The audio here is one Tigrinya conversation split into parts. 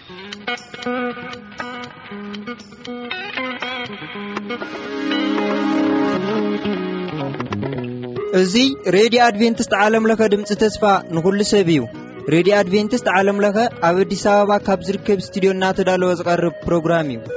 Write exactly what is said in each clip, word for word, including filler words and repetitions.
እዚ ሬዲዮ አድቬንቲስት ዓለም ለከ ድምጽ ተስፋ ንኹሉ ሰብ እዩ። ሬዲዮ አድቬንቲስት ዓለም ለከ ኣብ አዲስ አበባ ካብ ዝርከብ ስቱዲዮና ተዳለወ ዝቀርብ ፕሮግራም እዩ።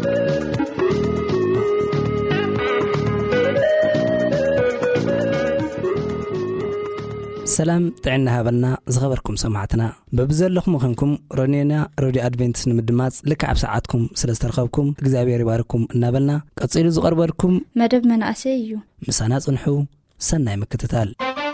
ሰላም ጥዕና ሃበልና ዝኸበርኩም ሰማዕትና በብዘለኹም ኾንኩም ሮኔና ሬዲዮ አድቬንቲስት ንምድማጽ ልክዓብ ሰዓትኩም ስለዝተረኸብኩም እግዚአብሔር ይባርኩም እናበልና ቀጽሉ ዝቀርበልኩም መደብ መናእሰይ እዩ። ምሳና ጽንሑ ሰናይ መከታተል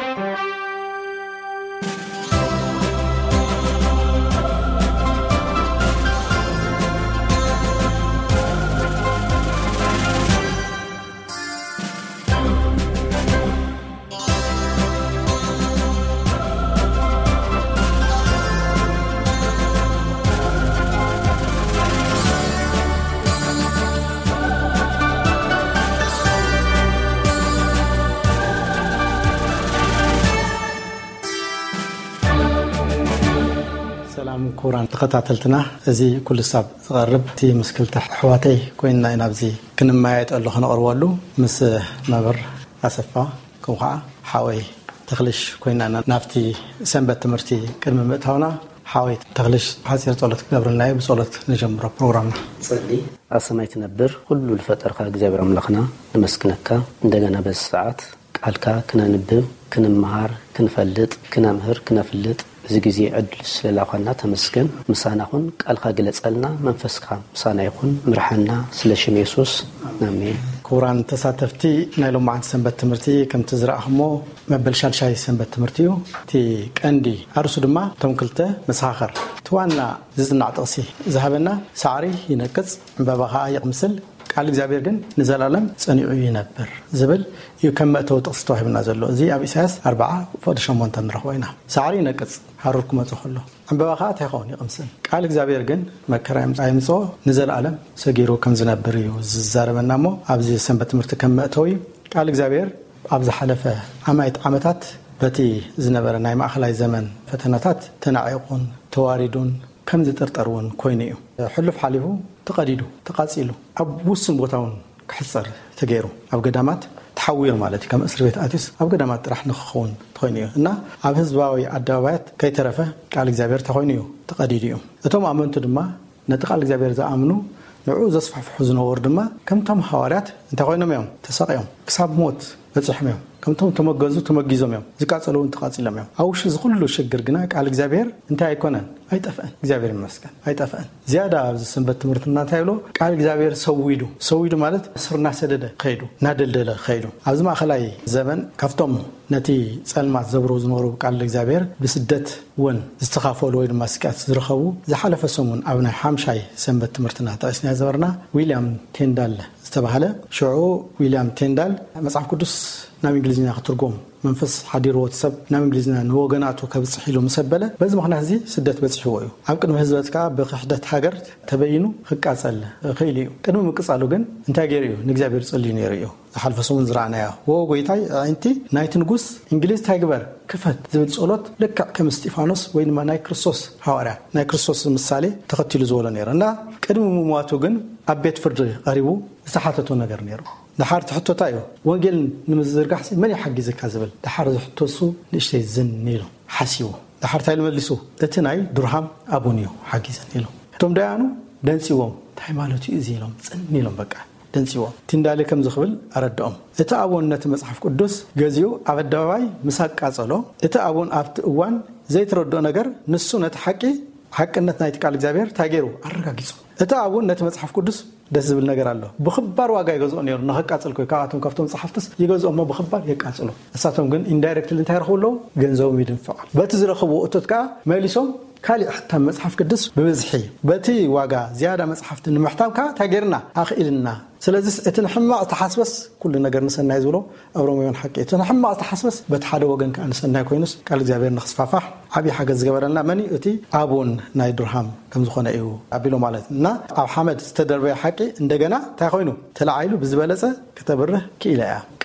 كوران تقاتلتنا زي كل ساب تقرب تي مسكلت حواتي كويننا نابزي كن ما يتقلو خنا قروالو مس مبر اسفا كوخا حاوي تخلش كويننا نافتي سنبت تمرتي كلمه متاونا حاوي تخلش حاسير صلاه قبرنا بصلاه نجمر بروجرامنا صلي اسمعت نبر كل الفتره خا እግዚአብሔር አምላክና نمسكنك እንደገና በሰዓት ቃልካ كنا نبب كنا مهار كنفلጥ كنا مهر كنا فلጥ እዚ ግዜ ዕድል ስለላኸና ተመስገን ምሳናኹን ቃልካ ግለጸልና መንፈስካ ምሳና ይኹን ምርሐና ስለ ሽም ኢየሱስ አሜን። ኩራን ተሳተፍቲ ናይ ሎማዓት ሰንበት ትምህርቲ ከም ትዝራእኽሞ መበል ሻልሻይ ሰንበት ትምህርቲ እዩ ቲ ቀንዲ አርሱ ድማ ተምክልተ መሳኸር ተዋና ዝጽናዕ ጥቕሲ ዝሃበና ሳዕሪ ይነቅጽ ዕምባባኻ ይቕምስል ቃል እግዚአብሔር ግን ንዘላለም ጸኒዑ ይነብር ዝብል ይከመተው ጥቕስ ተዋሂብና ዘሎ እዚ ኣብ ኢሳይያስ አርባዓ ቁጥር ሸሞንተ ንረኽቦይና ሳዕሪ ይነቅጽ ሓሩርኩም መጽኸሎ ዕምባባኻ ታይኾን ይቕምስል ቃል እግዚአብሔር ግን መከራም ጻይምጾ ንዘላለም ሰጊሩ ከም ዝነብር እዩ ዝዛረበናሞ ኣብዚ ሰንበት ትምህርቲ ከመተው ቃል እግዚአብሔር ኣብ ዝሓለፈ ዓመት ዓመታት በቲ ዝነበረ ናይ ማእኸላይ ዘመን ፈተናታት ተናዒቁን ተዋሪዱን ከም ዝጥርጠሩን ኮይኑ እዩ ሕልፍ ሓሊፉ ተቀዲዱ ተቃጺሉ ኣብ ውስን ቦታውን ክሕጸር ተገይሩ ኣብ ገዳማት ተሐዊር ማለት ከም እስር ቤት አትስ ኣብ ገዳማት ጥራሕ ንኽኸውን ተኮይኑ እዩ እና ኣብ ህዝባዊ አደባባያት ከይተረፈ ቃል እግዚአብሔር ተኮይኑ እዩ ተቀዲዱ እዩ እቶም ኣመንቱ ድማ ነቲ ቃል እግዚአብሔር ዝኣምኑ ንዑ ዘስፋሕፍሑ ዝነበሩ ድማ ከምቶም ሐዋርያት እንታይ ኮይኖም እዮም ተሰቂዮም ክሳብ ሞት በጽሕም እዮም ከምቶም ተመገዙ ተመጊዞም እዮም ዝቃጸሉን ተቃጺሎም እዮም ኣውሽ ዝኹሉ ሽግር ግና ቃል እግዚአብሔር እንታይ ኣይኮነን ኣይጠፍአን እግዚአብሔር ይመስገን ኣይጠፍአን ዝያዳ ኣብዚ ሰንበት ትምህርትና ታይሎ ቃል እግዚአብሔር ሰዊዱ ሰዊዱ ማለት ስርና ሰደደ ኸይዱ ናደልደለ ኸይዱ ኣብዚ ማእኸላይ ዘመን ካብቶም ነቲ ጸልማት ዘብሩ ዝነበሩ ቃል እግዚአብሔር ብስደት ወን ዝተኻፈሉ ወይ ድማ ስቃት ዝረኸቡ ዝሓለፈ ሰሙን ኣብ ናይ ሓምሻይ ሰንበት ትምህርትና ታስና ዘበርና ዊሊያም ቴንዳል ዝተባሃለ ሽዑ ዊሊያም ቴንዳል መጽሐፍ ቅዱስ ናብ እንግሊዝኛ ክትርጎም መንፈስ ሓዲርዎ ሰብ ናብ እንግሊዝኛ ንወገናቱ ከብጽሕ ኢሉ መሰበለ በዚ ምኽንያት እዚ ስደት በጽሕዎ እዩ ኣብ ቅድሚ ህዝበትካ ብክሕደት ሃገር ተበይኑ ክቃጸል ኸይሉ እዩ ቅድሚ ምቅጻሉ ግን እንታይ ገይሩ እዩ ንእግዚአብሔር ጸልዩ ነይሩ እዩ ዝሓለፈ ሰሙን ዝራእናያ ወ ጎይታይ ኣንቲ ናይቲ ንጉስ እንግሊዝ ታይግበር ክፈት ዝብል ጸሎት ልክዕ ከም እስጢፋኖስ ወይ ድማ ናይ ክርስቶስ ሐዋርያ ናይ ክርስቶስ ምሳሌ ተኸቲሉ ዝበሎ ነይሩ እና ቅድሚ ምሟቱ ግን ኣብ ቤት ፍርዲ ቀሪቡ ዝተሓተቶ ነገር ነይሩ دحار تحطو تايو وانجيل نمزرقح من يحجزك هذبل دحار تحطوسو نشتي زن نيلو حسيو دحار تايل ملسو اتناي درهم ابونيو حجز نيلو توم ديانو دنسيوم تاي مالوتي ازيلوم صن نيلوم بقى دنسيوم تندالي كم زخبل اردهم اتا ابونነት መጽሐፍ ቅዱስ ገዚው አበዳባይ ምሳቅ ቃጸሎ እታ አቦን አብት እዋን ዘይትረዶ ነገር ንሱ ነት ሐቂ ሐቅነት ናይ ቃል እግዚአብሔር ታገሩ አረጋግጹ እታ አቦንነት መጽሐፍ ቅዱስ ደስ ዝብል ነገር አለ በخبار ዋጋ ይገዝኦ ነይሩ ነኸቃጽል ኮይ ካባቶም ከፍቶም ጽሐፍትስ ይገዝኦሞ በخبار ይቃጽሉ እሳቶም ግን ኢንዳይሬክትሊ እንታይ ረኸውለው ገንዘው ይድንፈዕ በቲ ዝረኸቡ እቶትካ መሊሶም ካሊ حتى መጽሐፍ ቅዱስ በብዝሒ በቲ ዋጋ ዝያዳ መጽሐፍት ንምሕታብካ ታገርና አኽኢልና ስለዚህ እትን ሕማቅ ተሐስበስ ኩሉ ነገር ንሰናይ ዝብሎ አብሮሞን ሐቂ እትን ሕማቅ ተሐስበስ በተሓደ ወገን ካን ሰናይ ኮይኑስ ቃል እግዚአብሔር ንኽስፋፋሕ ዓቢ ሓገዝ ዝገበረልና መኒ እቲ አቦን ናይ ድርሃም ከም ዝኾነ እዩ አቢሎ ማለትና ኣብ ሐመድ ዝተደርበየ ሐቂ እንደገና ታይ ኮይኑ ተላዓይሉ ብዝበለጸ ከተብርህ ክኢላያ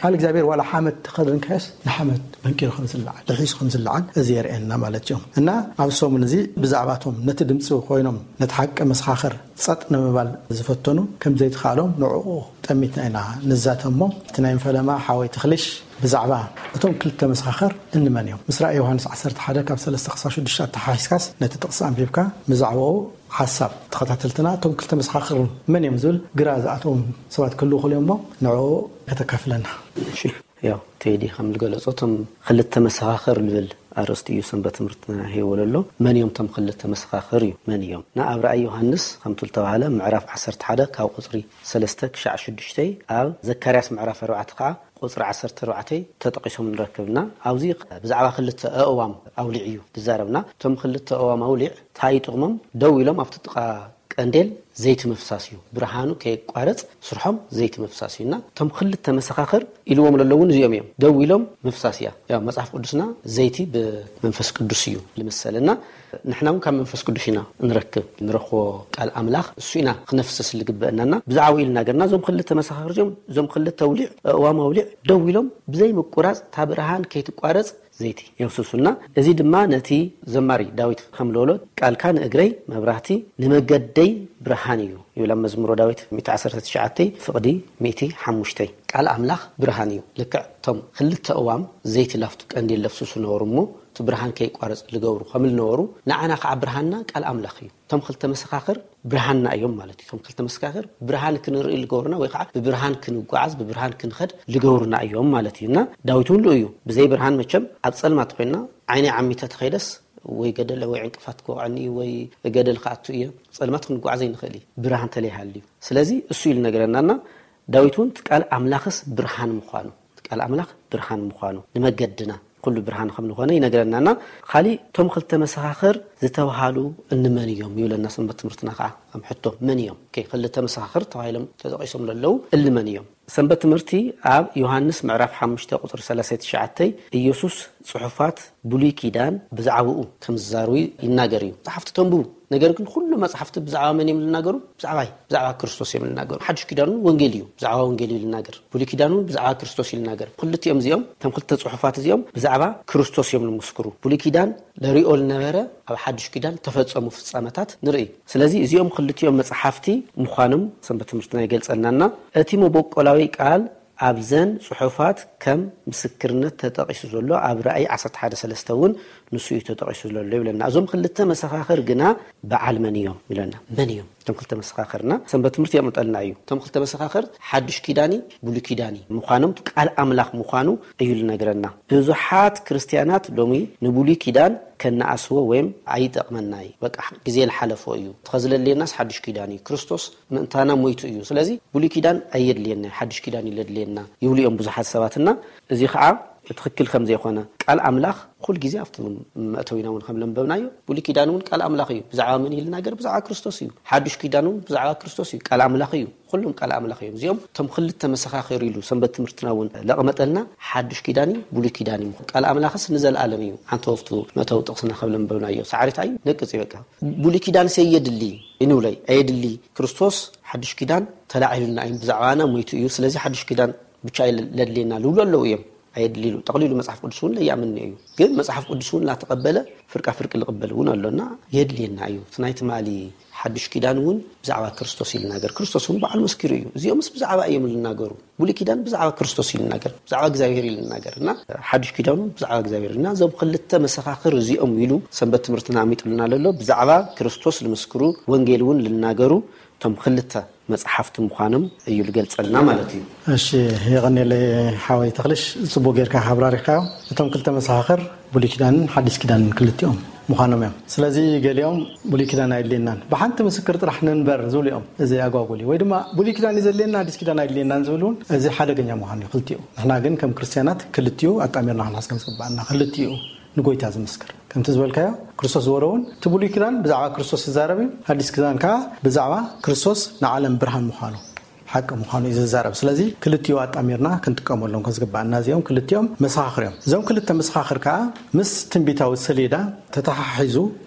ቃል እግዚአብሔር ዋላ ሓመድ ተኸድን ከስ ንሓመድ መንኪር ከም ዝልዓል ልሒስ ከም ዝልዓል እዚ የርእየና ማለት እዩ እና ኣብሶም እዚ ብዛዕባቶም ነቲ ድምፂ ኮይኖም ነቲ ሓቂ መስኻኽር ጸጥ ንምባል ዝፈተኑ ከም ዘይተኻሎም ንዕኡ ጠሚትና ኢና ንዛተሞ እቲ ናይ ፈለማ ሓወይ ትኽልሽ ብዛዕባ እቶም ክልተ መስኻኽር እንመን እዮም ምስ ራእይ ዮሃንስ ዓሰርተ ሓደ ካብ ሰለስተ ክሳብ ሽዱሽተ ተሓሒስካስ ነቲ ጥቕሲ ኣንቢብካ ብዛዕባኡ ሓሳብ ተኸታተልትና እቶም ክልተ መስኻኽር መን እዮም ዝብል ግራ ዝኣቶም ሰባት ክህልው ይኽእሉ እሞ ንዕኡ ከተካፍለና እሺ ያው ቴዲ ከም ዝገለጾቶም ክልተ መስኻኽር ልብል ኣርስቲ እዩ ሰንበት ትምህርትና ሄወለሎ መን እዮም ቶም ክልተ መስኻኽር እዩ መን እዮም ና ኣብ ራእይ ዮሃንስ ከም ተባሃለ ምዕራፍ ዓሰርተ ሓደ ካብ ቁጽሪ ሰለስተ ክሳብ ሽዱሽተ ኣብ ዘካርያስ ምዕራፍ ኣርባዕተ ከዓ ቁጽሪ ዓሰርተ ኣርባዕተ ተጠቂሶም ንረክብና ኣብዚ ብዛዕባ ክልተ ኣእዋም ኣውሊዕ እዩ ዝዛረብና ቶም ክልተ ኣእዋም ኣውሊዕ ታይ ጥቕሞም ደው ኢሎም ኣብቲ ጥቃ ቀንዴል ዘይቲ መፍሳስ እዩ ብርሃኑ ከይቋረጽ ስርሖም ዘይቲ መፍሳስ እዩና ቶም ክልተ መስኻኽር ኢልዎም ለለውን እዚኦም እዮም ደው ኢሎም መፍሳስ እያ ያው መጽሐፍ ቅዱስና ዘይቲ ብመንፈስ ቅዱስ እዩ ልምሰልና ንሕናውን ካብ መንፈስ ቅዱስ ኢና ንረክብ ንረኽቦ ቃል ኣምላኽ እሱ ኢና ክነፍስስ ልግበአናና ብዛዕባ ኢልና ገርና ዞም ክልተ መስኻኽር እዚኦም ዞም ክልተ ኣውሊዕ ኣእዋም ኣውሊዕ ደው ኢሎም ብዘይ ምቁራጽ ታ ብርሃን ከይትቋረጽ ዘይቲ የውስሱና እዚ ድማ ነቲ ዘማሪ ዳዊት ከምለሎ ቃልካ ንእግረይ መብራህቲ ንመገደይ ብርሃን እዩ ይብላ መዝሙሮ ዳዊት መቶ ዓሰርተ ትሽዓተ ፍቕዲ መቶ ሓሙሽተ ቃል ኣምላኽ ብርሃን እዩ ልክዕ ቶም ክልተ ኣእዋም ዘይቲ ላፍቱ ቀንዴል ለፍስሱ ነበሩሞ እቲ ብርሃን ከይቋረጽ ዝገብሩ ከምል ነበሩ ንዓና ከዓ ብርሃንና ቃል ኣምላኽ እዩ ቶም ክልተ መስኻኽር ብርሃንና እዮም ማለት እዩ ቶም ክልተ መስኻኽር ብርሃን ክንርኢ ልገብሩና ወይ ከዓ ብብርሃን ክንጓዓዝ ብብርሃን ክንኸድ ልገብሩና እዮም ማለት እዩና ዳዊት ሁሉ እዩ ብዘይ ብርሃን መቸም ኣብ ጸልማት ኮይና ዓይነይ ዓሚታ ተኸይደስ ወይ ገደል ወይ ዕንቅፋት ክወቅዕኒ ወይ ገደል ከኣቱ እየ ጸልማት ክንጓዓዘ ይንኽእል ብርሃን ተለይሃልዩ ስለዚ እሱ ኢሉ ነገረናና ዳዊት እውን ቃል ኣምላኽስ ብርሃን ምዃኑ ቃል ኣምላኽ ብርሃን ምዃኑ ንመገድና ኩሉ ብርሃን ከም ዝኾነ ይነግረናና ካሊ ቶም ክልተ መስኻኽር ዝተባሃሉ እንመን እዮም ይብለና ሰንበት ትምህርትና ከዓ ከም ሕቶ መን እዮም ከይ ክልተ መስኻኽር ተባሂሎም ተጠቂሶም ለለው እንመን እዮም ሰንበት ትምህርቲ ኣብ ዮሃንስ ምዕራፍ ሓሙሽተ ቁጽሪ ሰላሳ ትሽዓተ ኢየሱስ ጽሑፋት ብሉይ ኪዳን ብዛዕባኡ ከም ዝዛረቡ ይናገር እዩ መጽሓፍቲ ተንብቡ ነገር ግን ኩሉ መጽሓፍቲ ብዛዕባ መን እዮም ዝናገሩ ብዛዕባ ብዛዕባ ክርስቶስ እዮም ዝናገሩ ሓድሽ ኪዳኑ ወንጌል እዩ ብዛዕባ ወንጌል እዩ ዝናገር ብሉይ ኪዳኑ ብዛዕባ ክርስቶስ እዩ ዝናገር ክልቲኦም እዚኦም ቶም ክልተ ጽሑፋት እዚኦም ብዛዕባ ክርስቶስ እዮም ዝምስክሩ ብሉይ ኪዳን ለሪኦ ዝነበረ ኣብ ሓድሽ ኪዳን ተፈጸሙ ፍጻመታት ንርኢ ስለዚ እዚኦም ክልቲኦም መጽሓፍቲ ምዃኖም ሰንበት ትምህርትና ይገልጸልናና እቲ መበቆላዊ ቃል ኣብዘን ጽሑፋት ከም ምስክርነት ተጠቂሱ ዘሎ ኣብ ራእይ ዓሰርተ ሓደ ሰለስተ እውን ንሱ እዩ ተጠቂሱ ዘሎ ይብለና እዞም ክልተ መስኻኽር ግና በዓል መን እዮም ይብለና መን እዮም ቶም ክልተ መስኻኽርና ሰንበት ትምህርቲ የምጠልና እዩ ቶም ክልተ መስኻኽር ሓድሽ ኪዳኒ ብሉይ ኪዳኒ ምዃኖም ቃል ኣምላኽ ምዃኑ እዩ ልነግረና ብዙሓት ክርስቲያናት ሎሚ ንብሉይ ኪዳን ከነኣስዎ ወይም ኣይጠቕመናይ በቃ ግዜ ዝሓለፈ እዩ ተኸዝለለናስ ሓድሽ ኪዳን እዩ ክርስቶስ ምእንታና ሞይቱ እዩ ስለዚ ብሉይ ኪዳን ኣየድልየና ሓድሽ ኪዳን ይለድልየና ይብሉ እዮም ብዙሓት ሰባትና እዚ ከዓ ትክክል ከም ዘይኾነ ቃል ኣምላኽ ኩል ግዜ ኣብቲ መእተዊና እውን ከም ለንበብናዮ ብሉይ ኪዳን እውን ቃል ኣምላኽ እዩ ብዛዕባ ምን ይልናገር ብዛዕባ ክርስቶስ እዩ ሓድሽ ኪዳን እውን ብዛዕባ ክርስቶስ እዩ ቃል ኣምላኽ እዩ ኩሎም ቃል ኣምላኽ እዮም እዚኦም ቶም ክልተ መስኻኽር ኢሉ ሰንበት ትምህርትና እውን ለቕመጠልና ሓድሽ ኪዳን ብሉይ ኪዳን እዩ ቃል ኣምላኽስ ንዘለኣለም እዩ ሓንቲ ወፍቱ መእተዊ ጥቕስና ከም ለንበብናዮ ሳዕሪታ እዩ ነቅጽ ይበቃ ብሉይ ኪዳን ሰየድሊ ይንብለይ ኣየድሊ ክርስቶስ ሓድሽ ኪዳን ተላዒሉና እዩ ብዛዕባና ሞይቱ እዩ ስለዚ ሓድሽ ኪዳን ብቻ ለድልየና ልብሉ ኣለዉ እዮም አይድሊሉ ተقليሉ መጽሐፍ ቅዱስን ለያምን እዩ ግን መጽሐፍ ቅዱስን ላ ተቀበለ ፍርቃ ፍርቅ ልቀበሉን አለና የድሊና እዩ ትናይት ማሊ ሓድሽ ኪዳንውን ብዛዕባ ክርስቶስ ይልናገር ክርስቶስን በዓል መስኪሩ እዩ እዚኦምስ ብዛዕባ እዮም ልናገሩ ብሉይ ኪዳን ብዛዕባ ክርስቶስ ይልናገር ብዛዕባ እግዚአብሔር ይልናገርና ሓድሽ ኪዳኑን ብዛዕባ እግዚአብሔርና ዞም ክልተ መሰኻኽር እዚኦም ኢሉ ሰንበት ትምህርትና አሚጥልና ለሎ ብዛዕባ ክርስቶስ ልመስክሩ ወንጌልን ልናገሩ ቶም ክልተ መጽሐፍት ምዃኖም እዩ ልገልጸልና ማለት እዩ እሺ ይغنيلي حوي تخلش ጽቦ ጌርካ ሓብራሪካዮ እቶም ክልተ መሰኻኽር ብሉይ ኪዳንን ሓድሽ ኪዳንን ክልቲኦም ምዃኖም እዮም ስለዚ ገሊኦም ብሉይ ኪዳን አይድልየናን ብሓንቲ ምስክር ጥራሕ ንንበር ዝብሉኦም እዚ ኣጓጉሊ ወይ ድማ ብሉይ ኪዳን ይዘልየና ሓድሽ ኪዳን አይድልየናን ዝብሉን እዚ ሓደገኛ ምዃኑ ክልቲኡ ንሕና ግን ከም ክርስቲያናት ክልቲኡ ኣጣሚርና ክንሓስከም ዝግባአና ክልቲኡ ንጎይታ ዝምስክር ከምቲ ዝበልካዮ ክርስቶስ ዝወረውን ትብሉይ ኪዳን ብዛዕባ ክርስቶስ ዝዛረብ ሓድሽ ኪዳን ከዓ ብዛዕባ ክርስቶስ ንዓለም ብርሃን ምዃኑ ሓቂ ምዃኑ ይዛረብ ስለዚ ክልቲኡ ኣጣሚርና ክንጥቀመሎም ከዝግባአና እዚኦም ክልቲኦም መሰኻኽር እዮም እዞም ክልተ መሰኻኽር ከዓ ምስ ትንቢታዊ ሰሌዳ ተተሓሒዙ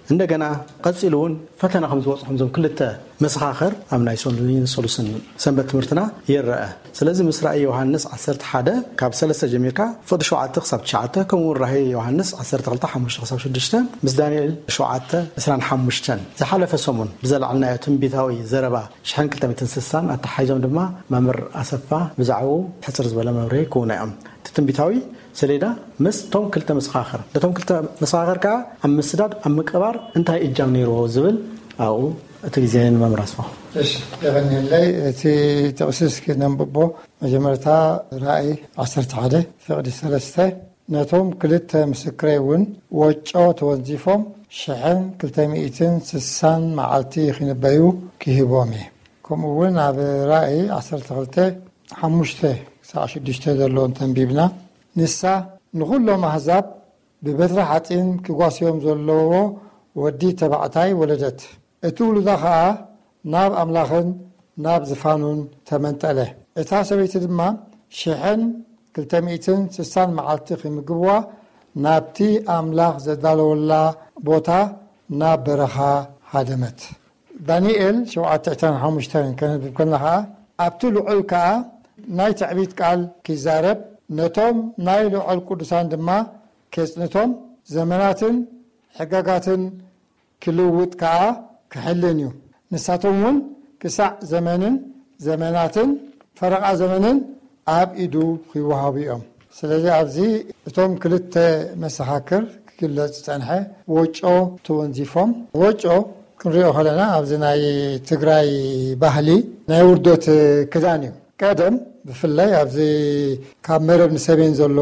እንደገና ቀጽሉን ፈተና ከም ዝወጽሖም ዞም ክልተ መስኻኸር ኣብ ናይ ሶሉን ሶሉስን ሰንበት ትምህርትና ይርአ ስለዚህ ምስራይ ዮሐንስ ዓሰርተ ሓደ ካብ ሰለስተ ጀሚርካ ፍቅዲ ሸውዓተ ክሳብ ትሽዓተ ከምኡ ራእይ ዮሐንስ ዓሰርተ ክልተ ሓሙሽተ ክሳብ ሽዱሽተ ምስ ዳንኤል ሸውዓተ ዕስራን ሓሙሽተ ዝሓለፈ ሰሙን ብዘለዓልናዮ ትንቢታዊ ዘረባ ሽሕን ክልተ ሚእትን ስሳን ኣተሓይዞም ድማ መምህር ኣሰፋ ብዛዕባ ሕፅር ዝበለ መብርሂ ክውና እዮም ትንቢታዊ ሰሌዳ ምስ ቶም ክልተ መስኻኸር ለቶም ክልተ መስኻኸር ከዓ ኣብ ምስዳድ ኣብ ምቅባር እንታይ እጃም ነይርዎ ዝብል ኣው እቲ ግዜን መምህር ኣስፋ እሺ ያገኘላይ እቲ ተቕሲስ ከነምብቦ መጀመርታ ራእይ ዓሰርተ ሓደ ፍቅዲ ሰለስተ ነቶም ክልተ ምስክረውን ወጮ ተወንዚፎም ሽሕን ክልተ ሚእትን ስሳን መዓልቲ ክንበዩ ክሂቦም ከምኡውን ኣብ ራእይ ዓሰርተ ክልተ ሓሙሽተ ክሳብ ሽዱሽተ ዘለዎን ተንቢብና ንሳ ንኹሎም ኣሕዛብ ብበትሪ ሓፂን ክጓስዮም ዘለዎ ወዲ ተባዕታይ ወለደት እቲ ውሉዳ ከዓ ናብ ኣምላኽን ናብ ዝፋኑን ተመንጠለ እታ ሰበይቲ ድማ ሽሕን ክልተ ሚእትን ስሳን መዓልቲ ክምግብዋ ናብቲ ኣምላኽ ዘዳለወላ ቦታ ናብ በረኻ ሃደመት ዳንኤል ሸውዓተ ዕስራን ሓሙሽተ ከነብብ ከለና ከዓ ኣብቲ ልዑል ከዓ ናይ ትዕቢት ቃል ክዛረብ ነቶም ናይ ልዑል ቅዱሳን ድማ ከጽንቶም ዘመናትን ሕጋጋትን ክልውጥ ከዓ ክሕልን እዩ ንሳቶም እውን ክሳዕ ዘመንን ዘመናትን ፈረቓ ዘመንን ኣብ ኢዱ ክወሃቡ እዮም ስለዚ ኣብዚ እቶም ክልተ መሰኻክር ክግለጽ ፀንሐ ወጮ ተወንዚፎም ወጮ ክንሪኦ ከለና ኣብዚ ናይ ትግራይ ባህሊ ናይ ውርዶት ክዳን እዩ ቀደም ብፍላይ ኣብዚ ካብ መረብ ንሰቤን ዘሎ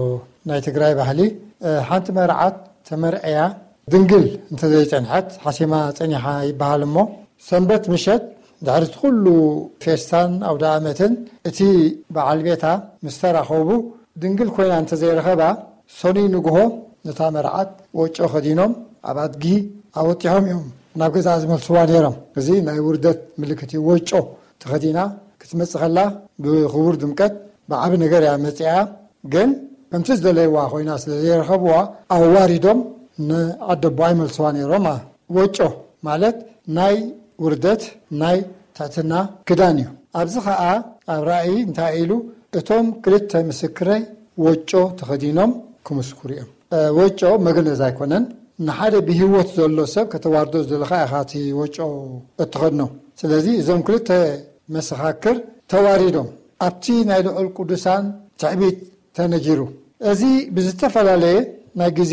ናይ ትግራይ ባህሊ ሓንቲ መርዓት ተመርዐያ ድንግል እንተዘይፀንሐት ሓሲማ ፀኒሓ ይበሃል እሞ ሰንበት ምሸት ድሕሪ ኩሉ ፌስታን ኣውደ ዓመትን እቲ በዓል ቤታ ምስ ተራኸቡ ድንግል ኮይና እንተዘይረኸባ ሶኒ ንግሆ ነታ መርዓት ወጮ ከዲኖም ኣብ ኣድጊ ኣወጢሖም እዮም ናብ ገዛ ዝመልስዋ ነይሮም እዚ ናይ ውርደት ምልክት እዩ ወጮ ተኸዲና ክትመጽእ ከላ ብኽቡር ድምቀት ብዓቢ ነገር እያ መጽያ ግን ከምቲ ዝደለይዋ ኮይና ስለዘይረኸብዋ ኣዋሪዶም ንኣደቦ ኣይመልስዋ ነይሮም ወጮ ማለት ናይ ውርደት ናይ ትሕትና ክዳን እዩ ኣብዚ ከዓ ኣብ ራእይ እንታይ ኢሉ እቶም ክልተ ምስክረይ ወጮ ተኸዲኖም ክምስክሩ እዮም ወጮ መግነዝ ኣይኮነን ንሓደ ብሂወት ዘሎ ሰብ ከተዋርዶ ዘለኻ ኢኻ ወጮ እትኸድኖ ስለዚ እዞም ክልተ መሰኻክር ተዋሪዶም ኣብቲ ናይ ልዑል ቅዱሳን ትዕቢት ተነጊሩ እዚ ብዝተፈላለየ ናይ ግዜ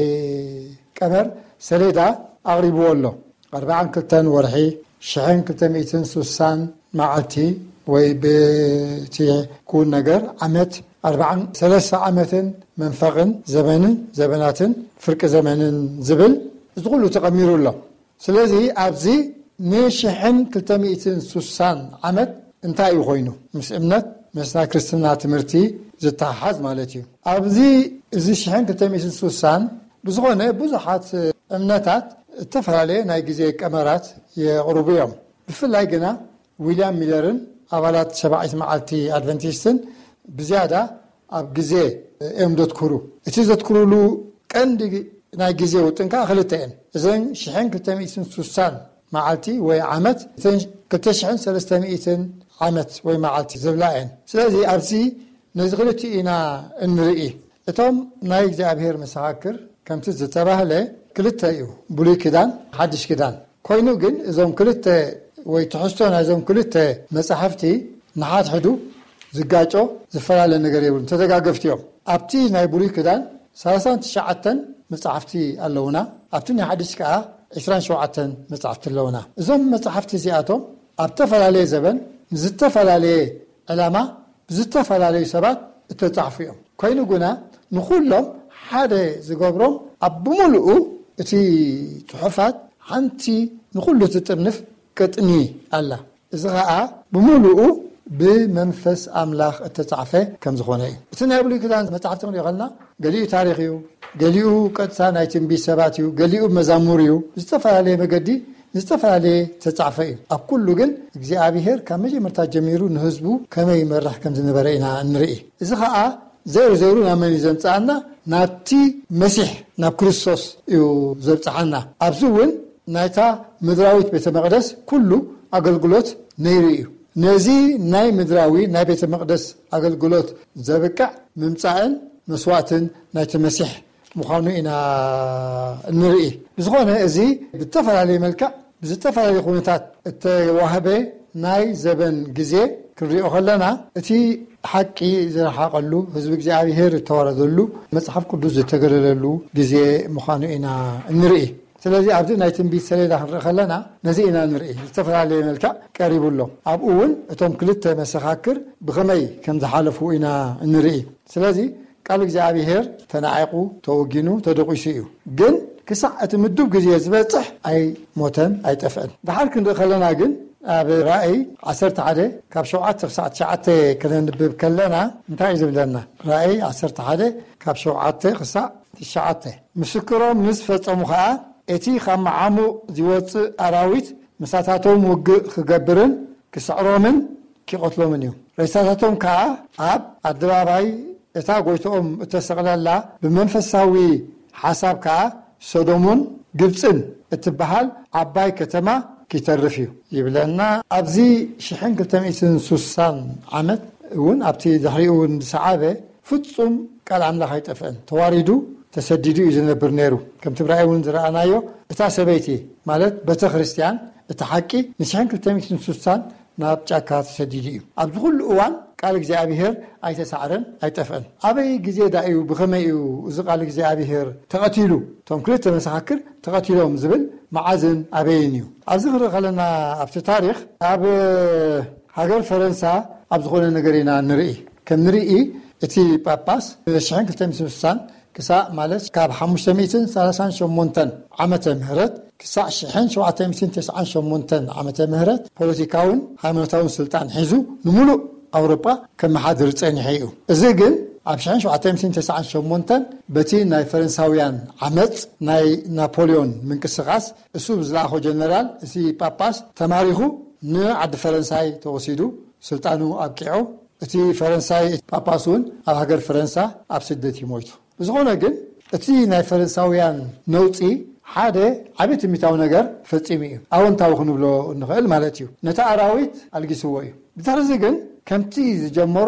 ቀመር ሰሌዳ ኣቕሪብዎ ኣሎ ኣርባዓን ክልተን ወርሒ ሽሕን ክልተ ሚእትን ስሳን መዓልቲ ወይ በቲ ኩን ነገር ዓመት ኣርባዓን ሰለስተ ዓመትን መንፈቕን ዘመንን ዘመናትን ፍርቂ ዘመንን ዝብል እዚ ኩሉ ተቐሚሩ ኣሎ ስለዚ ኣብዚ ንሽሕን ክልተ ሚእትን ስሳን ዓመት እንታይ እዩ ኮይኑ ምስ እምነት ምስ ናይ ክርስትና ትምህርቲ ዝተሓሓዝ ማለት እዩ ኣብዚ እዚ ሽሕን ክልተ ሚእትን ስሳን ብዝኾነ ብዙሓት እምነታት ዝተፈላለዩ ናይ ግዜ ቀመራት የቕርቡ እዮም ብፍላይ ግና ዊልያም ሚለርን ኣባላት ሰብዓዊት መዓልቲ ኣድቨንቲስትን ብዝያዳ ኣብ ግዜ እዮም ዘትክሩ እቲ ዘትክሩሉ ቀንዲ ናይ ግዜ ውጥንካ ክልተ እየን እዘን ሽሕን ክልተ ሚእትን ስሳን መዓልቲ ወይ ዓመት ክልተ ሽሕን ሰለስተ ሚእትን ዓመት ወይ መዓልቲ ዝብላ እየን ስለዚ ኣብዚ ነዚ ክልቲኡ ኢና እንርኢ እቶም ናይ እግዚኣብሔር መሰኻክር ከምቲ ዝተባህለ ክልተ እዩ ብሉይ ክዳን ሓድሽ ክዳን ኮይኑ ግን እዞም ክልተ ወይ ትሕዝቶ ናይዞም ክልተ መጻሕፍቲ ንሓድሕዱ ዝጋጮ ዝፈላለ ነገር የብሉን ተዘጋገፍቲ እዮም ኣብቲ ናይ ብሉይ ክዳን ሰላሳን ትሽዓተን መጻሕፍቲ ኣለውና ኣብቲ ናይ ሓድሽ ከዓ ዕስራን ሸውዓተን መጻሕፍቲ ኣለውና እዞም መጻሕፍቲ እዚኣቶም ኣብ ተፈላለየ ዘበን ንዝተፈላለየ ዕላማ ብዝተፈላለዩ ሰባት እተጻሕፉ እዮም ኮይኑ ግና ንኩሎም ሓደ ዝገብሮም ኣብ ብምሉኡ እቲ ጽሑፋት ሓንቲ ንኩሉ ትጥርንፍ ቅጥኒ ኣላ እዚ ከዓ ብምሉኡ ብመንፈስ ኣምላኽ እተጻሕፈ ከም ዝኾነ እዩ እቲ ናይ ብሉይ ክዳን መጻሕፍቲ ክንሪኦ ከለና ገሊኡ ታሪክ እዩ ገሊኡ ቀጥታ ናይ ትንቢት ሰባት እዩ ገሊኡ መዛሙር እዩ ዝተፈላለዩ መገዲ ዝተፈላለዩ ተጻሕፈ እዩ ኣብ ኩሉ ግን እግዚኣብሔር ካብ መጀመርታ ጀሚሩ ንህዝቡ ከመይ ይመርሕ ከም ዝነበረ ኢና ንርኢ እዚ ከዓ زيرو زيرو نامن زمصانا ناتي مسيح ناب كريستوس يو زبصحنا ابزون نايتا مدراويت بيت مقدس كله اغلغلوت نيريو نزي ناي مدراوي ناي بيت مقدس اغلغلوت زبقع ممصاين مسواتن نايت مسيح مخانو إنا نرئي بزغونا ازي بالتفعالي ملكة بالتفعالي خونتات التواهبة ناي زبن جزي كنرئو خلنا اتي حقي زي حق له حزب እግዚአብሔር هير التواردلو مصحف قدوس تغلللو جزي مخانو إنا نرئي ስለዚህ ኣብዚ ናይ ትንቢት ሰሌዳ خلنا نزي إنا نرئي بالتفعالي ملكة قريب له ابون اتم كلت مسخاكر بخمي كم زحالفو إنا نرئي ስለዚህ ቃል እግዚአብሔር ተናዓቁ ተወጊኑ ተደቂሱ እዩ ግን ክሳዕት ምድብ ግዜ ዝበጽሕ አይ ሞተን አይጠፈን በሐር ክንደ خلنا ግን ኣብ ራእይ ዓሰርተ ሓደ ካብ ሸውዓተ ክሳዕ ትሽዓተ ከነንብብ ከለና እንታይ ዝብለና ራእይ ዓሰርተ ሓደ ካብ ሸውዓተ ክሳዕ ትሽዓተ ምስክሮም ምስ ፈጸሙ ከዓ እቲ ከመዓሙ ዝወጽእ ኣራዊት መሳታቶም ውግእ ክገብርን ክስዕሮምን ክቆትሎምን እዩ ሬሳታቶም ከዓ ኣብ ኣደባባይ እታ ጎይቶም እተሰቅለላ በመንፈሳዊ ሐሳብ ከዓ ሶዶሞን ግብፅን እትበሃል ዓባይ ከተማ ክተርፍ እዩ ይብለና ኣብዚ ሺሕ ክልተ ሚእቲ ስሳን ዓመት እውን ኣብቲ ድሕሪኡ ሰዓበ ፍጹም ቃል ኣምላኽ ኣይጠፍአን ተዋሪዱ ተሰዲዱ እዩ ዝነብር ነይሩ ከም ትግራይ እውን ዝረኣናዮ እታ ሰበይቲ ማለት ቤተ ክርስቲያን እታ ሓቂ ንሺሕ ክልተ ሚእቲ ስሳን ናብ ጫካ ተሰዲዱ እዩ ኣብዚ ኩሉ እዋን ቃል እግዚአብሔር ኣይተሳዕረን ኣይጠፍአን አበይ ግዜ ዳዩ ብኸመይ እዩ እዚ ቃል እግዚአብሔር ተቀቲሉ ቶም ክልተ መሰኻክር ተቀቲሎም ዝብል መዓዝን አበይን እዩ ኣብዚ ክረኸለና ኣብቲ ታሪኽ ኣብ ሃገር ፈረንሳ ኣብ ዝኾነ ነገር ኢና ንርኢ ከም ንርኢ እቲ ጳጳስ ሺሕ ክልተ ሚእቲ ስሳን ክሳዕ ማለት ካብ ሓሙሽተ ሚእትን ሰላሳን ሸሞንተን ዓመተ ምህረት ክሳዕ ሺሕ ሸውዓተ ሚእትን ትስዓን ሸሞንተን ዓመተ ምህረት ፖለቲካውን ሃይማኖታውን ስልጣን ሒዙ ንሙሉእ ኣውሮፓ ከም ሓድር ጸኒሐ እዩ እዚ ግን ኣብ ሺሕ ሸውዓተ ሚእትን ትስዓን ሸሞንተን በቲ ናይ ፈረንሳውያን ዓመፅ ናይ ናፖሊዮን ምንቅስቃስ እሱ ዝለኣኾ ጀነራል እዚ ጳጳስ ተማሪኹ ንዓዲ ፈረንሳይ ተወሲዱ ስልጣኑ ኣብቂዑ እቲ ፈረንሳይ ጳጳስ እውን ኣብ ሃገር ፈረንሳ ኣብ ስደት ይሞቱ ዝኾነ ግን እቲ ናይ ፈረንሳውያን ነውፂ ሓደ ዓበይቲ ትምኒታዊ ነገር ፈጺሙ እዩ ኣወንታዊ ክንብሎ ንኽእል ማለት እዩ ነታ ኣራዊት ኣልጊስዎ እዩ ብተረዚ ግን ከምቲ ዝጀመሮ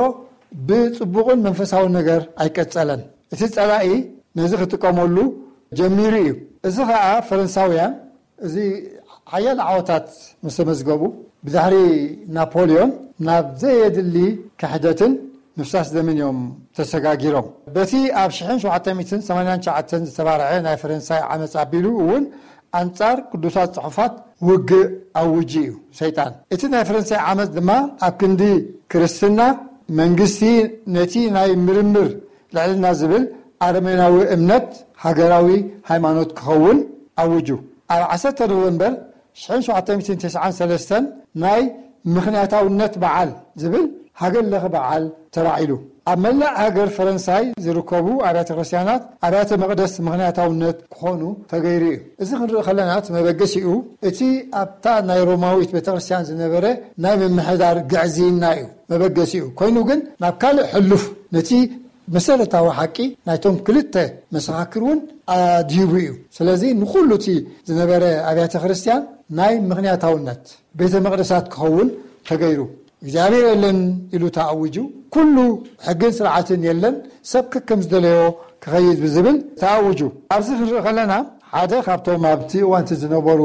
ብጽቡቕን መንፈሳዊ ነገር ኣይቀጸለን እቲ ጸላኢ ነዚ ክትቀመሉ ጀሚሩ እዩ እዚ ከዓ ፈረንሳውያን እዚ ሓያል ዓወታት ምስ ተመዝገቡ ብድሕሪ ናፖሊዮን ናብ ዘየድሊ ክሕደትን ምፍሳስ ደምን እዮም ተሰጋጊሮም በቲ ኣብ ሺሕ ሸውዓተ ሚእትን ሰማንያን ትሽዓተን ዝተባርዐ ናይ ፈረንሳይ ዓመፅ ኣቢሉ እውን አንጻር ቅዱሳት ጽሑፋት ውግእ ኣውጂ እዩ ሰይጣን እቲ ናይ ፈረንሳይ ዓመፅ ድማ ኣብ ክንዲ ክርስትና መንግስቲ ነቲ ናይ ምርምር ልዕልና ዝብል ኣርሜናዊ እምነት ሃገራዊ ሃይማኖት ክኸውን ኣውጁ ኣብ ዓሰርተ ኖቨምበር ሺሕ ሸውዓተ ሚእትን ትስዓን ሰለስተን ናይ ምኽንያታውነት በዓል ዝብል ሃገር ለኸ በዓል ተባዒሉ ኣብ መላእ ሃገር ፈረንሳይ ዝርከቡ ኣብያተ ክርስቲያናት ኣብያተ መቅደስ ምኽንያታውነት ክኾኑ ተገይሩ እዩ እዚ ክንርኢ ከለና መበገሲኡ እቲ ኣብታ ናይ ሮማዊት ቤተክርስቲያን ዝነበረ ናይ ምምሕዳር ግዕዝይና እዩ መበገሲኡ ኮይኑ ግን ናብ ካልእ ሕሉፍ ነቲ መሰረታዊ ሓቂ ናይቶም ክልተ መሰኻክር እውን ኣድሂቡ እዩ ስለዚ ንኩሉ እቲ ዝነበረ ኣብያተ ክርስቲያን ናይ ምኽንያታውነት ቤተ መቅደሳት ክኸውን ተገይሩ እግዚአብሔር የለን ኢሉ ተኣውጁ ኩሉ ሕግን ስርዓትን የለን ሰብ ከም ዝደለዮ ክኸይድ ብዝብል ተኣውጁ ኣብዚ ክንርኢ ከለና ሓደ ካብቶም ኣብቲ እዋን ዝነበሩ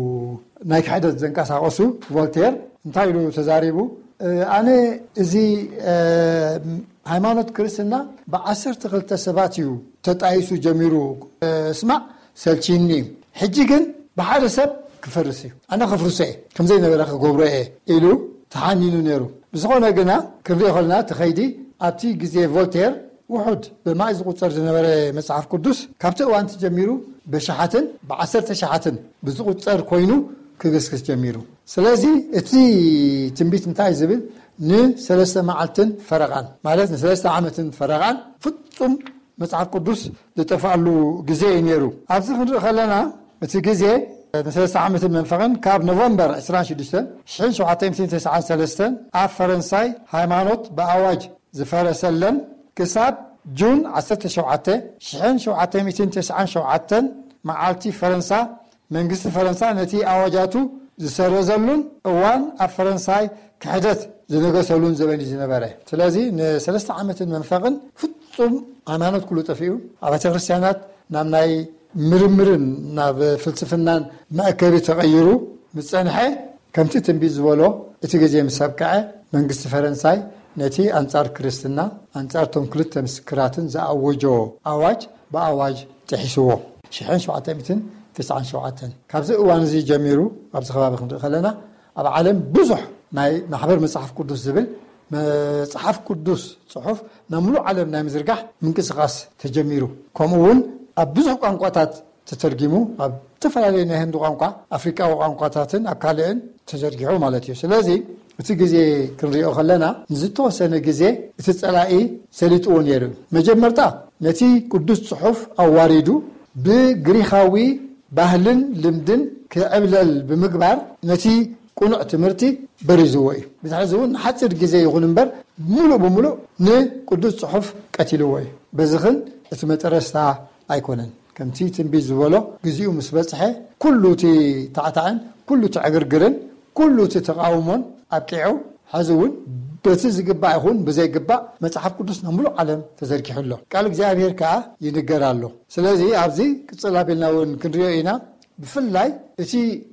ናይ ክሕደት ዘንቀሳቐሱ ቮልቴር እንታይ ኢሉ ተዛሪቡ ኣነ እዚ ሃይማኖት ክርስትና ብዓሰርተ ክልተ ሰባት እዩ ተጣይሱ ጀሚሩ እስማዕ ሰልቺኒ ሕጂ ግን ብሓደ ሰብ ክፈርስ እዩ ኣነ ክፍርሶ እየ ከምዘይ ነበረ ክገብሮ እየ ኢሉ ተሓኒኑ ነይሩ ብዝኾነ ግና ክንሪኦ ከለና ተኸይዲ ኣብቲ ግዜ ቮልቴር ውሑድ ብማይ ዝቁፀር ዝነበረ መጽሓፍ ቅዱስ ካብቲ እዋን ጀሚሩ ብሸሓትን ብዓሰርተ ሸሓትን ብዝቁፀር ኮይኑ ክግስግስ ጀሚሩ ስለዚ እቲ ትንቢት እንታይ ዝብል ንሰለስተ መዓልትን ፈረቓን ማለት ንሰለስተ ዓመትን ፈረቓን ፍጹም መጽሓፍ ቅዱስ ዝጠፍኣሉ ግዜ እዩ ነይሩ ኣብዚ ክንርኢ ከለና እቲ ግዜ ንሰለስተ ዓመትን መንፈቕን ካብ ኖቨምበር ዕስራን ሽዱሽተ ሺሕ ሸውዓተ ሚእትን ትስዓን ሰለስተ ኣብ ፈረንሳይ ሃይማኖት ብኣዋጅ ዝፈረሰለን ክሳብ جون عشرة شوعته شحن شوعته مئتين وتسعة شوعته معالتي فرنسا منجست فرنسا نتي أواجاتو زسرزلون وان أفرنساي كحدث زنقصلون زبني زنبره تلازي نسلست عامة منفقن فتم أمانة كله تفيو على تغرسيانات نامناي مرمرن ناب فلسفنان ما أكبر تغيروا متصنحة كم تتنبيز ولو اتجاه مسابقة منجست فرنساي نتي أنصار كريستنا أنصار تنقلت مسكراتن زأوجو أواج بأواج تحسوه شحن شو عتمتن تسعة شو عتن كابز وانزي جميرو كابز خباب خلنا على عالم بزح ما محبر مصحف قدوس زبل مصحف قدوس صحف نملو عالم نايم زرقح من قصقاس تجميرو كمون أبزح قنقاتات تترجمو أب تفعلين هندو قنقا أفريقيا وقنقاتاتن أكالين تجرجعوا مالتيو سلازي تيجي كنريو خلنا نزتو سنة جزء تتسألي سليتون يرو مجمرتا نتي قدوس صحف أو واردو بغريخاوي بهلن لمدن كأبلل بمقبر نتي قنع تمرتي برزوي بتعزون حتى الجزء يغنبر ملو بملو ن قدوس صحف قتلوي بزخن اتمترستا ايكونن كم تي تنبيز ولو جزيو مسبصحه كله تي تعتعن كله تعغرغرن كله تتقاومون ابقعو حزون بتز يقبع يكون بزي يقبع مصحف قدوس نملو عالم تزركح له قال እግዚአብሔር ካ ይነገራሉ ስለዚህ ኣብዚ ቅጽላቤልናውን ክንሪዮይና ብፍላይ እቲ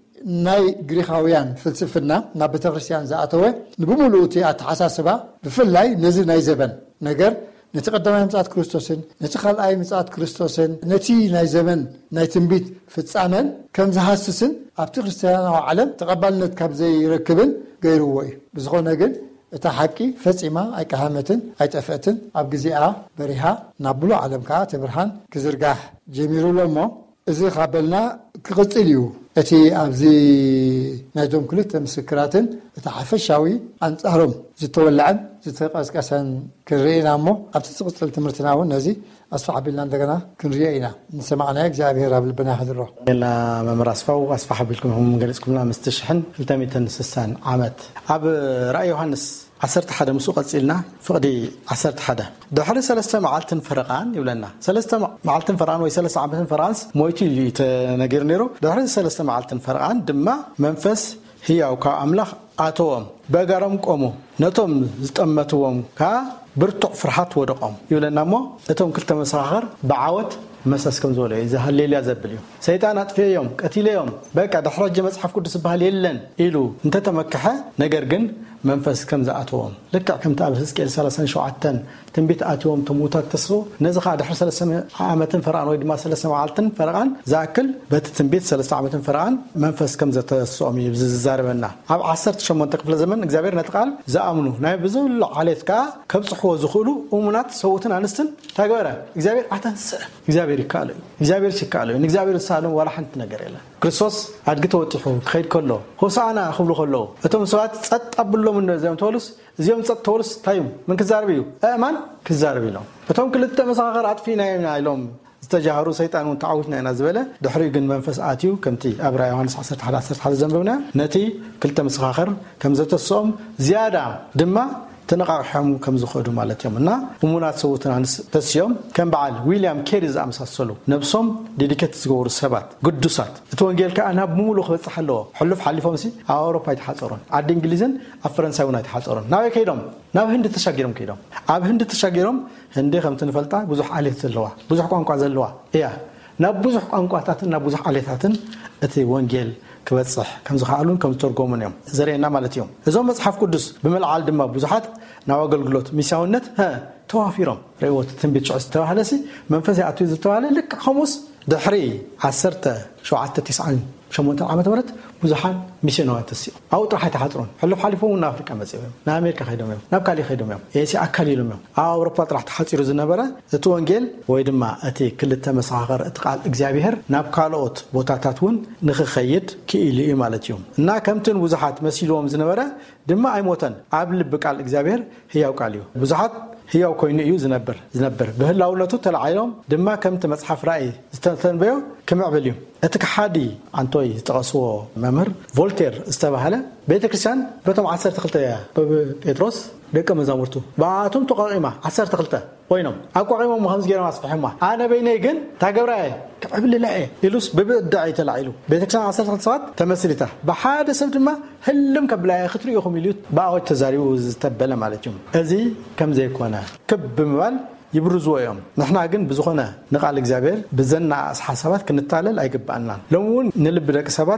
ናይ ግሪኻውያን ፍልስፍና ናብ ቤተክርስቲያን ዘኣተወ ንብሙሉቲ ኣተሓሳስባ ብፍላይ ነዚ ናይ ዘበን ነገር ነቲ ቀዳማይ ምጽአት ክርስቶስን ነቲ ካልኣይ ምጽአት ክርስቶስን ነቲ ናይ ዘመን ናይ ትንቢት ፍጻመን ከም ዝሃስስን ኣብቲ ክርስቲያናዊ ዓለም ተቀባልነት ካብ ዘይረክብን ገይርዎ እዩ ብዝኾነ ግን እታ ሓቂ ፈጺማ ኣይቀሃመትን ኣይጠፈትን ኣብ ግዜኣ በሪሃ ናብ ብሉ ዓለም ከዓ ተብርሃን ክዝርጋሕ ጀሚሩሎሞ እዚ ኻበልና ክቕጽል እዩ እቲ ኣብዚ ናይቶም ክልተ ምስክራትን እቲ ሓፈሻዊ ኣንጻሮም ዝተወልዐን ዝተቐስቀሰን ክንርኢና እሞ ኣብቲ ዝቕጽል ትምህርትና እውን ነዚ ኣስፋሕ ኣቢልና እንደገና ክንርኦ ኢና ንሰማዕና እግዚኣብሔር ኣብ ልብና ይሕድሮ ላ መምህር ኣስፋው ኣስፋሕ ኣቢልኩም ገለጽኩምና ምስቲ ሽሕን ክልተ ሚእትን ስሳን ዓመት ኣብ ራእይ ዮሃንስ عشرة حدا مسوق قصيلنا فقدي عشرة حدا دحر ثلاثة معلتن فرقان يقولنا ثلاثة معلتن فرقان وثلاثة عامتن فرانس مويتي اللي تنجر نيرو دحر ثلاثة معلتن فرقان دما منفس هي أو كأملاخ آتوم بقرم قومو نتوم زتأمتوم كا برتق فرحات ودقم يقولنا مو نتوم كلتا مساخر بعوت مساس كم زولة إذا هالليل يزبليو سيطانات في يوم قتيل يوم بقى دحرج مصحف قدس بهالليلن إلو أنت تمكحة نجرجن منفس كم زاتهم لك كم تعرف سكيل ثلاثة شعاتن تنبيت آتيهم تموتات تسرو نزخ على حر ثلاثة عامتن فرعان ويد ما ثلاثة معالتن فرعان زاكل بت تنبيت ثلاثة عامتن فرعان منفس كم زات الصومي زاربنا عب عصرت شو منطق في الزمن إجابير نتقال زأمنو ناي بزول عليه كا كم صحوا زخولو ومنات صوتن عنستن تجارة إجابير أحتنس إجابير كالو إجابير شكالو إن إجابير سالم ولا حنت نجاريلا كريستوس عدقته وتحو خير كله هو سانا خبلو خلو أتوم سوات أتقبلوا من زيهم تولس زيهم تولس تايم من كزاربيو أمان كزاربي لهم فتهم كل التمساخر عطفينا يمنا لهم استجاهروا سيطان وتعاوتنا نازبله دحري جن منفس آتيو كمتي أبرا يوحنس عشرة حدا عشرة حدا زنبنا نتي كل تمساخر كم زت الصوم زيادة دما تنقعهم كم زخدوا مالتهم لنا ومنات صوتنا عن تسيوم كم بعد ويليام كيريز أمساسلو نفسهم ديديكت زغور سبات قدوسات توانجيل كأنها بمولو خلص حلوه حلف حلفهم سي أوروبا يتحصرون عاد إنجليزن أفرنسا ونا يتحصرون ناوي كيدهم ناوي هند تشاجرهم كيدهم أب هند تشاجرهم هندي خمسين فلتا بزح عليه زلوا بزح قانق زلوا إيه نبزح قانق تاتن نبزح عليه تاتن أتي وانجيل كبتصح كم زخالون كم ترجمون يوم زرينا مالتيوم إذا مصحف قدس بملعال دم بزحات نواقل قلوت ميساونت ها توافيرهم ريوت تنبيت شو استوهالسي منفذ عتوز استوهال لك خمس دحري عسرته شو عدت تسعين شو منت عامة ورد بزحان ميسينوات السيو أو طرح يتحضرون حلو حلفون نا أفريقيا مسيهم نا أمريكا خيدهم يوم نا بكالي خيدهم يوم إيسي أكالي لهم يوم أوروبا طرح تحصير زنبرة توانجيل ويدما أتي كل التمساخر اتقال إجابيهر نا بكالوت بوتاتاتون نخ خيد كإلي مالتيوم نا كمتن بزحات مسيلهم زنبرة دما أي موتن قبل بقال إجابيهر هي وقاليو بزحات ህያው ኮይኑ እዩ ዝነብር ዝነብር ብህላውነቱ ተላዓሎም ድማ ከምቲ መጽሓፍ ራእይ ዝተተንበዮ ክምዕብል እዩ እቲ ከሓዲ አንቶይ ዝተቀስዎ መምህር ቮልቴር ዝተባሃለ ቤተክርስቲያን በቶም ዓሰርተ ክልተ ጴጥሮስ ደቀ መዛሙርቱ ባቶም ተቆቂማ ዓሰርተ ክልተ ኮይኖም አቋቂሞም መኸምዝ ገይሮም አስፈሕማ አነ በይነይ ግን ታገብራይ ክዕብል ለዐ ኢሉስ በብዳይ ተላዒሉ ቤተክርስቲያን ዓሰርተ ክልተ ሰባት ተመስሊታ በሓደ ሰብ ድማ ህልም ከብላይ ክትሪኢኹም ኢሉ ባኣወት ተዛሪቡ ዝተበለ ማለት እዩ እዚ ከም ዘይኮነ ክብ ምባል ይብርዝዎ እዮም ንሕና ግን ብዝኾነ ንቃል እግዚአብሔር ብዘና ሓሳባት ክንታለል አይግባአናን ለሙን ንልብ ደቂ ሰባት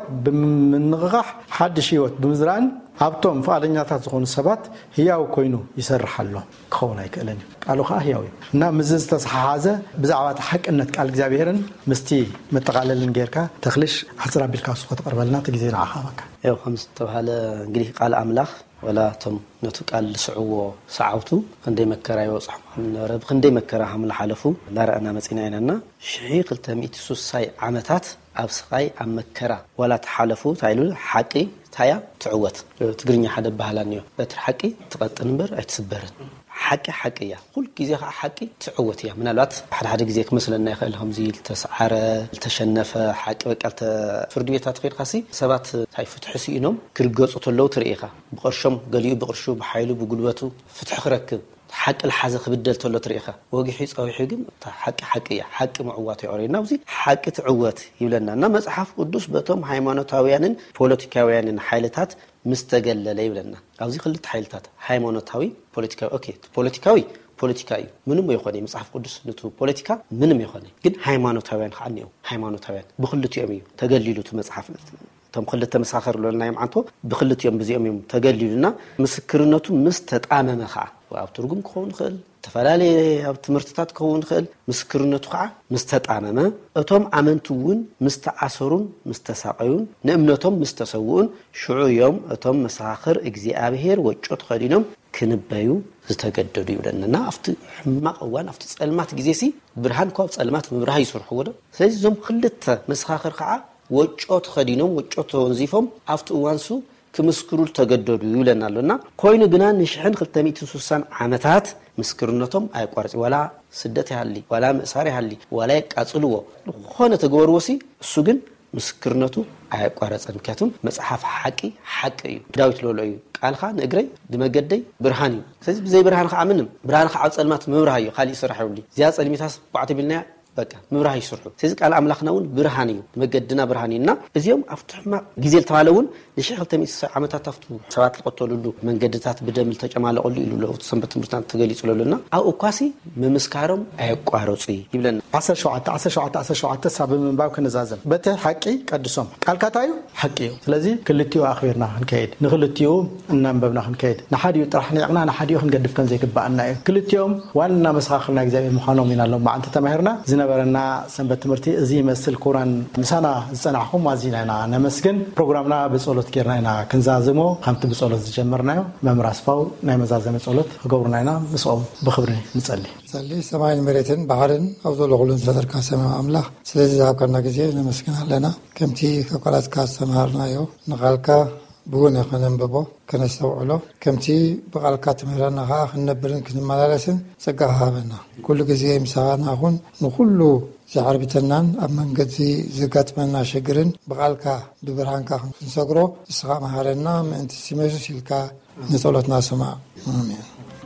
ብምንቕራሕ ሓድሽ ህይወት ብምዝራን ኣብቶም ፈቃደኛታት ዝኾኑ ሰባት ህያው ኮይኑ ይሰርሓሎ ክኸውን አይክእልን ቃሉ ከዓ ህያው እዩ እና ምዝ ዝተሰሓሓዘ ብዛዕባ ሓቅነት ቃል እግዚአብሔርን ምስቲ መጠቃለልን ጌርካ ተኽልሽ ሓፅራ ቢልካ ሱቅ ተቀርበልና ተግዜ ንዓኻበካ ያው ከምስ ተባሃለ እንግዲህ ቃል አምላኽ ወላ ቶም ነቱ ቃል ስዕዎ ሰዓውቱ ክንደይ መከራ ይወጽሕ ነረብ ክንደይ መከራ hamla ሓለፉ ላራና መጽና ይናና ሺህ ክልተ ሚእቲ ሱሳ ዓመታት ኣብ ስቃይ ኣብ መከራ ወላ ተሓለፉ ታይሉ ሓቂ ታያ ትዕወት ትግርኛ ሓደ ባህላንዮ በትር ሓቂ ትቀጥን በር አይትስበርን ሓቂ ሓቂያ ኩል ግዜ ሓቂ ትዕወት እያ ምናልባት ሓደ ሓደ ግዜ ክመስለና ይኽእል ከምዚ ተሰዓረ ተሸነፈ ሓቂ በቃልተ ፍርድ ቤታት ኸይድካሲ ሰባት ታይፍትሑ ሲኢኖም ክርገጹ ተለው ትርኢኻ ብቅርሾም ገሊኡ ብቅርሹ በሓይሉ ብጉልበቱ ፍትሕ ክረክብ ሓቂ ለሓዘ ክብደል ተሎ ትርኢኻ ወጊሑ ጸዊሑ ግን ሓቂ ሓቂያ ሓቂ ምዕዋት ይቆሪና እዚ ሓቂ ትዕወት ይብለናና መጽሐፍ ቅዱስ በቶም ሃይማኖታውያንን ፖለቲካውያንን ሓይልታት ምስተገለለ ይብለና ኣብዚ ክልተ ሓይልታት ሃይማኖታዊ ፖለቲካዊ ኦኬ ፖለቲካዊ ፖለቲካዊ ምንም ይኾነ መጽሐፍ ቅዱስ ንቱ ፖለቲካ ምንም ይኾነ ግን ሃይማኖታውያን ኻኒው ሃይማኖታውያን ብክልቲኦም እዩ ተገሊሉት መጽሐፍ ተም ክልተ መሳኸር ለናይም አንቶ ብክልቲኦም በዚኦም ተገሊሉና ምስክርነቱ ምስተጣመመ ኻ ኣብ ትርጉም ክኸውን ክእል ተፈላለየ ኣብ ትምህርትታት ክኸውን ክእል ምስክርነቱ ከዓ ምስተጣመመ እቶም ኣመንቱውን ምስተኣሰሩን ምስተሳቀዩን ንእምነቶም ምስተሰውኡን ሽዑ እዮም እቶም መሳኸር እግዚአብሔር ወጮት ኸዲኖም ክንበዩ ዝተገደዱ ይብለና ኣብቲ ሕማቅ እዋን ኣብቲ ጸልማት ግዜሲ ብርሃን ካብ ጸልማት ምብራህ ይስርሑ ወደ ስለዚ ዞም ክልተ መሳኸር ከዓ ወጮት ኸዲኖም ወጮት ወንዚፎም ኣብቲ እዋንሱ ክምስክሩ ተገደዱ ይብለናልና ኮይኑ ግና ንሽሕን ክልተ ሚእቲ ሱሳ ዓመታት ምስክርነቶም አይቋርጽ ወላ ስደት ያህሊ ወላ መሳሪ ያህሊ ወላ ይቃጽልዎ ኾነ ተገበርዎሲ እሱ ግን ምስክርነቱ አይቋርጽን ምክንያቱም መጽሐፍ ሓቂ ሓቂ እዩ ዳዊት ለሎ እዩ ቃልኻ ንእግረይ ድመገደይ ብርሃን እዩ ስለዚህ ብዘይ ብርሃን ከዓ ምንም ብርሃን ከዓ ጸልማት ምብራህ እዩ ካሊ ይስራሕ ይብሊ ዚያ ጸልሚታስ ቋዕት ቢልና በቃ ምብራህ ይስርሑ ስለዚህ ቃል አምላኽናውን ብርሃን እዩ መገድና ብርሃን ይና እዚኦም አፍትሕማ ግዜ ተባለውን ንሽሕ ክልተ ሚእቲ ዓመታት አፍቱ ሰባት ልቆተሉሉ መንገድታት በደም ተጨማለቀሉ ኢሉ ሰንበት ትምህርታት ተገሊጹሉና አው ኳሲ መምስካሮም አይቋረጹ ይብለና ዓሰርተ ሸውዓተ ዓሰርተ ሸውዓተ ዓሰርተ ሸውዓተ ሳብ ምንባብ ከነዛዘም በተ ሓቂ ቀድሶም ቃልካታዩ ሓቂ እዩ ስለዚህ ክልቲው አኽቢርና ክንከይድ ንክልቲው እናንበብና ክንከይድ ንሓዲዩ ጥራሕ ንዕና ንሓዲዩ ክንገድፍ ከን ዘይግባአና እዩ ክልቲኦም ዋና መሳኸርና እግዚአብሔር ምዃኖም ኢናሎም ማዕንተ ተማሂርና ዝነበረና ሰንበት ትምህርቲ እዚ ይመስል ኩራን ምሳና ዝጸናዕኹም አዚናና ነመስግን ፕሮግራምና በጸሎት ጌርናይና ክንዛዝሞ ከምቲ በጸሎት ዝጀመርናዮ መምራስፋው ናይ መዛዘመ ጸሎት ገብርናይና ምስኦም በኽብሪ ንጸሊ ጸሊ ሰማይን መሬትን ባህርን ኣብ ዘሎ ሁሉን ፈጠርካ ሰማይ አምላኽ ስለዚ ዝሃብካና ግዜ ነመስግን ኣለና ከምቲ ከቆላትካ ዝተማሃርናዮ ንቃልካ ብውን የኸነንብቦ ከነስተውዕሎ ከምቲ ብቃልካ ትምህረና ከዓ ክንነብርን ክንመላለስን ጸጋ ሃበና ኩሉ ግዜ ምሳና አሁን ንኩሉ ዝዓርብተናን ኣብ መንገዲ ዝጋጥመና ሽግርን ብቃልካ ብብርሃንካ ክንሰግሮ እስኻ መሃረና ምእንቲ ሲመሱ ሲልካ ንጸሎትና ስማዕ አሜን